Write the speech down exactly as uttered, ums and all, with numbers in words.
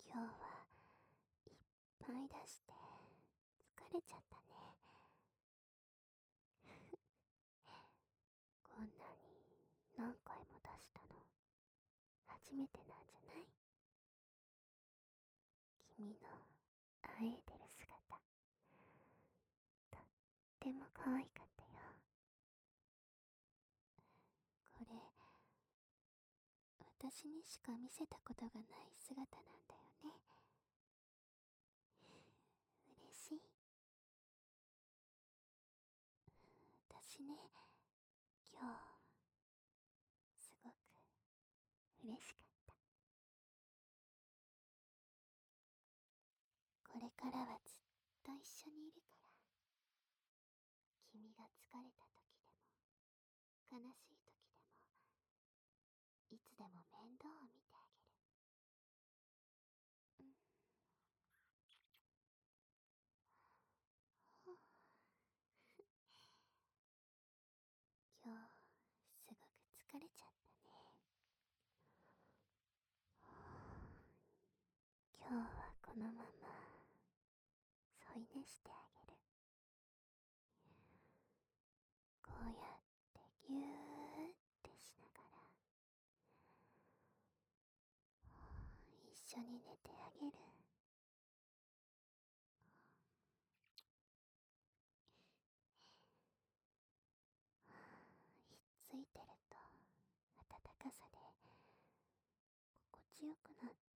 今日はいっぱい出して疲れちゃったね。こんなに何回も出したの初めてなんじゃない？君のあえいでる姿、とっても可愛かったよ。これ、私にしか見せたことがない姿なんだよね。嬉しい。私ね、今日、すごく嬉しかった。これからはずっと一緒にいるから、君が疲れた時でも、悲しい時でも、いつでも面倒を見てあげる。うん。はあ、今日、すごく疲れちゃったね。今日はこのまま添い寝してあげる。こうやってぎゅーってしながら一緒に寝てあげる。ひっついてると暖かさで心地よくなって